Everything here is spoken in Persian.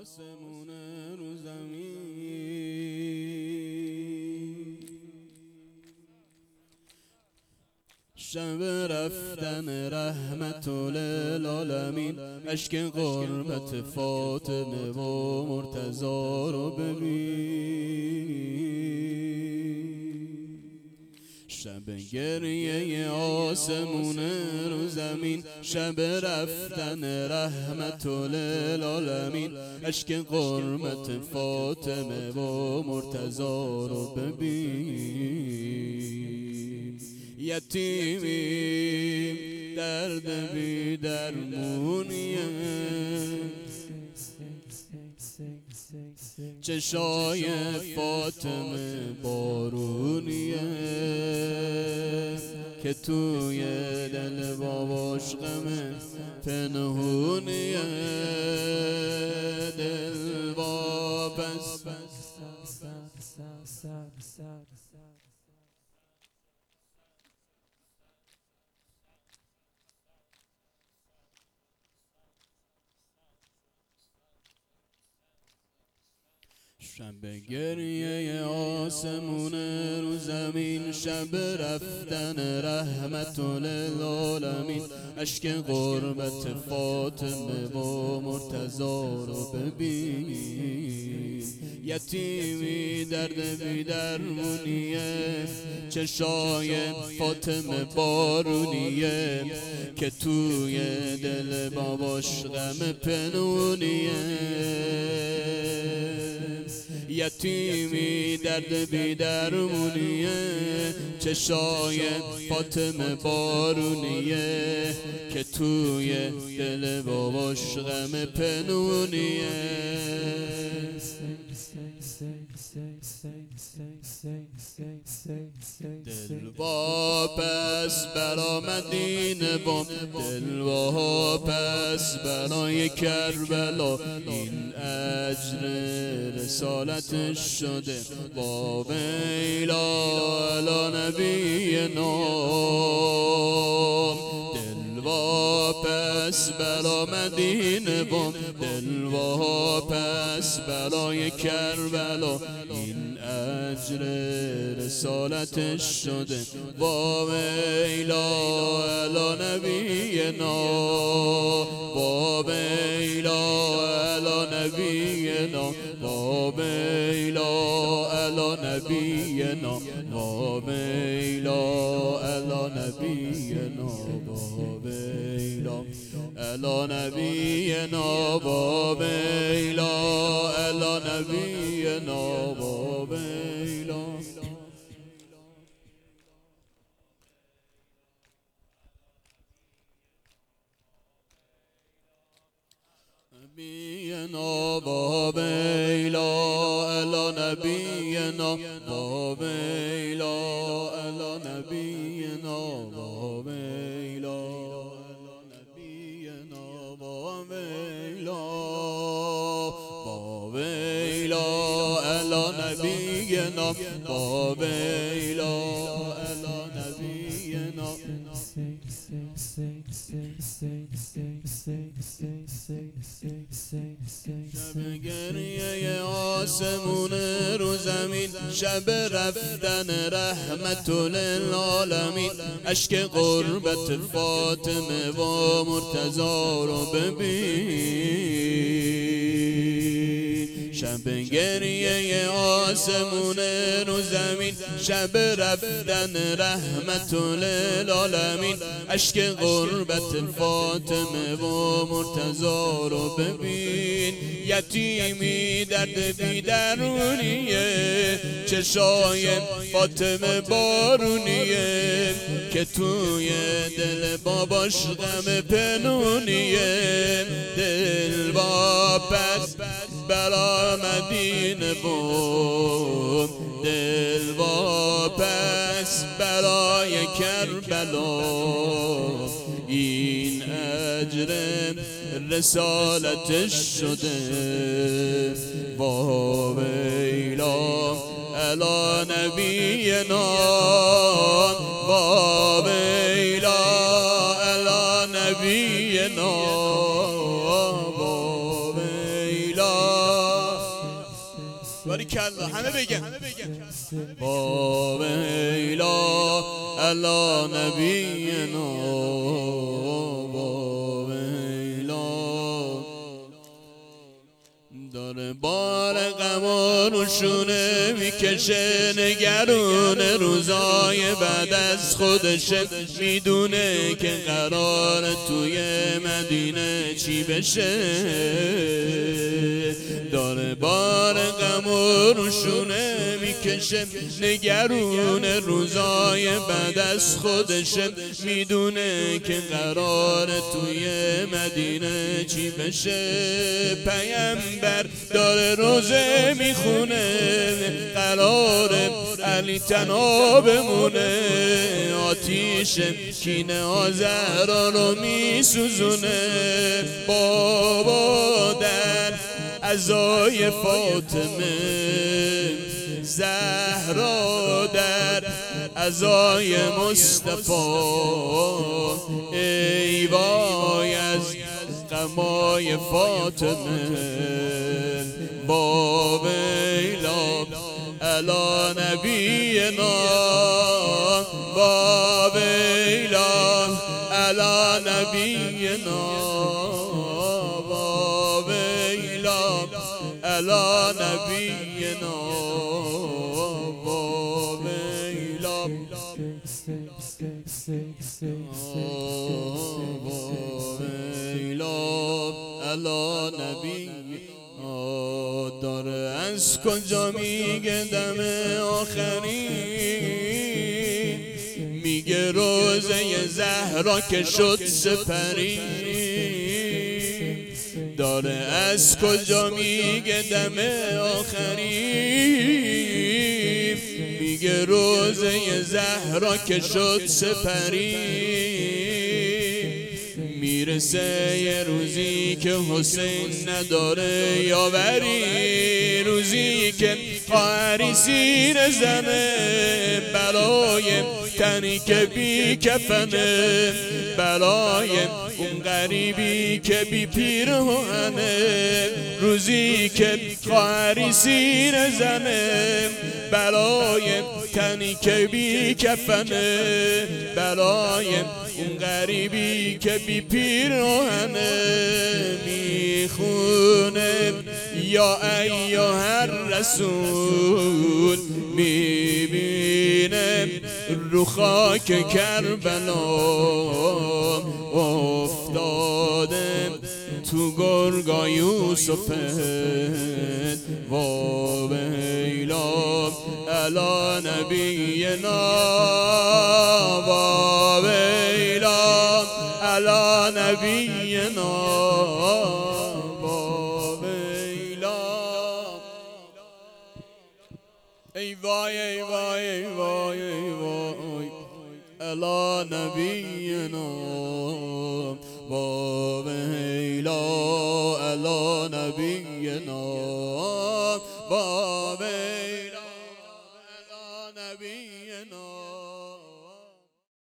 آسمون رو زمین شب رفتن رحمت للعالمین اشک غربت فاطمه و مرتضی رو ببین شب گریه آسمون رو زمین شب رفتن رحمت للعالمین اشک غربت فاطمه و مرتضی رو ببین یتیمی درد بی درمونیه چشای فاطمه بارونیه که توی دل باباش غمه پنهونیه دل واپس شب گریه آسمون رو زمین شب رفتن رحمت للعالمین اشک غربت فاطمه و مرتضی رو ببین یتیمی درد بی درمونیه چشای فاطمه بارونیه که توی دل باباش غم پنونیه یتیمی درد بی درمونیه چشای فاطمه بارونیه که توی دل باباش غم پنونیه دل واپس برا مدینه بام دل واپس برای کربلا این اجر رسالتش شده با ویلا علی نبینا دل واپس برا مدینه بام دل واپس برای کربلا این اجر رسالتش شده با ویلا علی نبینا با ویلا علی نبینا با ویلا علی نبینا با ویلا علی نبینا با ویلا علی نبینا با ویلا علی نبینا با ویلا نبینا با ویلا علی نبینا با ویلا علی نبینا با ویلا علی نبینا با ویلا با ویلا علی نبینا با ویلا علی نبینا شب گریه آسمون رو زمین شب رفتن رحمت للعالمین اشک غربت فاطمه و مرتضی رو ببین شب گریه آسمون رو زمین شب رفتن رحمت للعالمین اشک غربت فاطمه و مرتضی رو ببین یتیمی درد بی درونیه چشای فاطمه بارونیه که توی دل باباش غم پنونیه دل واپس برا مدینه بوم دل واپس برای کربلا این اجر رسالتش شده با ویلا علی نبینا با ویلا علی نبینا با ویلا باریکلا همه بگن با ویلا علی نبینا با ویلا داره بار غم و روشونه میکشه نگرون روزای بعد از خودشه میدونه که قرار توی مدینه چی بشه داره بار غم و روشونه میکشه نگرون روزای بعد از خودشه میدونه که قرار توی مدینه چی بشه پیامبر داره روزه میخونه قراره علی تنها بمونه آتیش کینه آزرا رو میسوزونه بابا در عزای فاطمه زهرا در عزای مصطفی ای وای از غمای فاطمه با ویلا علی نبینا با ویلا علی نبینا با ویلا علی نبینا با ویلا علی نبی داره از کجا میگه دم آخری میگه روزه زهرا که شد سپری داره از کجا میگه دم آخری میگه روزه زهرا که شد سپری میرسه یه روزی که حسین نداره یاوری روزی که قاری سینه زنه برای تنی که بی کفنه برای اون غریبی که بی پیرهنه روزی که قاری سینه زنه برای تنی که بی کفنه برای اون غریبی که بی پیرهنه میخونه یا ایها الرسول میبینه رو خاک کربلا افتاده تو گرگا یوسف و ویلا علی نبینا و ویلا علی نبینا و ویلا ای وای ای وای ای وای ای وای علی نبینا و ویلا علی نبینا